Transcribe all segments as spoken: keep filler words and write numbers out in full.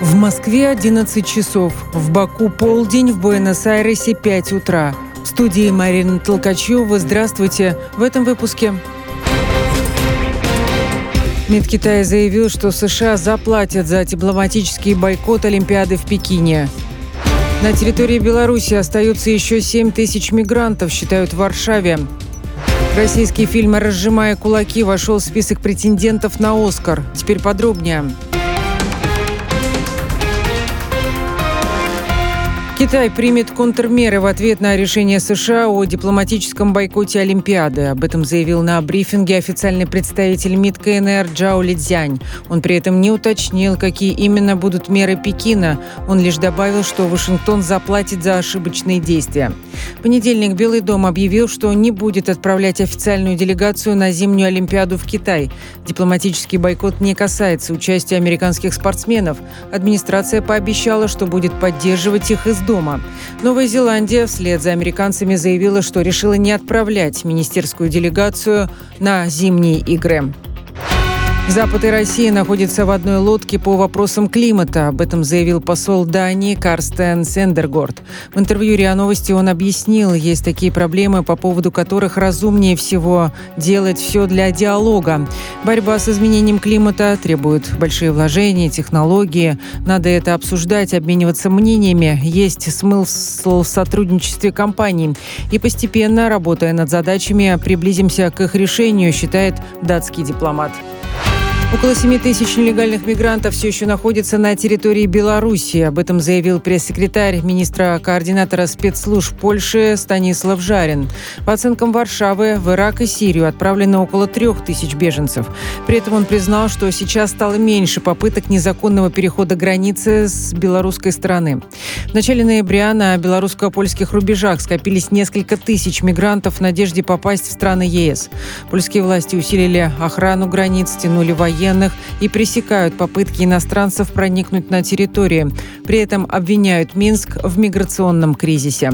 В Москве одиннадцать часов, в Баку полдень, в Буэнос-Айресе пять утра. В студии Марина Толкачева. Здравствуйте. В этом выпуске. МИД Китая заявил, что США заплатят за дипломатический бойкот Олимпиады в Пекине. На территории Беларуси остаются еще семь тысяч мигрантов, считают в Варшаве. Российский фильм «Разжимая кулаки» вошел в список претендентов на «Оскар». Теперь подробнее. Китай примет контрмеры в ответ на решение США о дипломатическом бойкоте Олимпиады. Об этом заявил на брифинге официальный представитель МИД КНР Джао Лидзянь. Он при этом не уточнил, какие именно будут меры Пекина. Он лишь добавил, что Вашингтон заплатит за ошибочные действия. В понедельник Белый дом объявил, что не будет отправлять официальную делегацию на зимнюю Олимпиаду в Китай. Дипломатический бойкот не касается участия американских спортсменов. Администрация пообещала, что будет поддерживать их из дома. Дома. Новая Зеландия вслед за американцами заявила, что решила не отправлять министерскую делегацию на зимние игры. Запад и Россия находятся в одной лодке по вопросам климата. Об этом заявил посол Дании Карстен Сендергорд. В интервью РИА Новости он объяснил, есть такие проблемы, по поводу которых разумнее всего делать все для диалога. Борьба с изменением климата требует большие вложения, технологии. Надо это обсуждать, обмениваться мнениями. Есть смысл в сотрудничестве компаний. И постепенно, работая над задачами, приблизимся к их решению, считает датский дипломат. Около семи тысяч нелегальных мигрантов все еще находятся на территории Беларуси. Об этом заявил пресс-секретарь министра-координатора спецслужб Польши Станислав Жарин. По оценкам Варшавы, в Ирак и Сирию отправлено около трех тысяч беженцев. При этом он признал, что сейчас стало меньше попыток незаконного перехода границы с белорусской стороны. В начале ноября на белорусско-польских рубежах скопились несколько тысяч мигрантов в надежде попасть в страны ЕС. Польские власти усилили охрану границ, тянули военных и пресекают попытки иностранцев проникнуть на территорию. При этом обвиняют Минск в миграционном кризисе.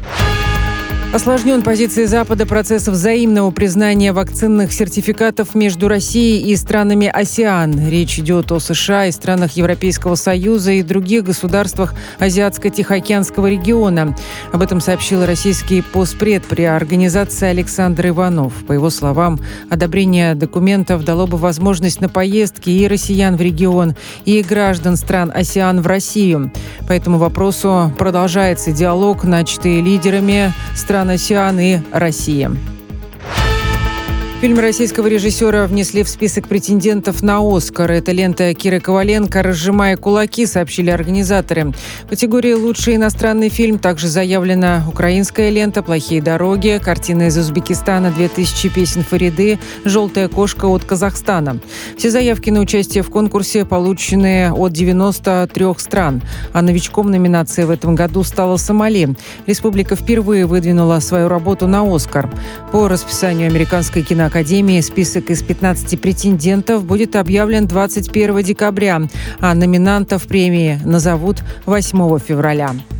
Осложнен позицией Запада процесс взаимного признания вакцинных сертификатов между Россией и странами АСЕАН. Речь идет о США и странах Европейского Союза и других государствах Азиатско-Тихоокеанского региона. Об этом сообщил российский постпред при организации Александр Иванов. По его словам, одобрение документов дало бы возможность на поездки и россиян в регион, и граждан стран АСЕАН в Россию. По этому вопросу продолжается диалог, начатый лидерами стран АСЕАН и России. Фильм российского режиссера внесли в список претендентов на «Оскар». Это лента Киры Коваленко «Разжимая кулаки», сообщили организаторы. В категории «Лучший иностранный фильм» также заявлена украинская лента «Плохие дороги», картина из Узбекистана «Две тысячи песен Фариды», «Желтая кошка» от Казахстана. Все заявки на участие в конкурсе получены от девяноста трёх стран. А новичком номинации в этом году стала Сомали. Республика впервые выдвинула свою работу на «Оскар». По расписанию американской киноакадемии Академии список из пятнадцати претендентов будет объявлен двадцать первого декабря, а номинантов премии назовут восьмого февраля.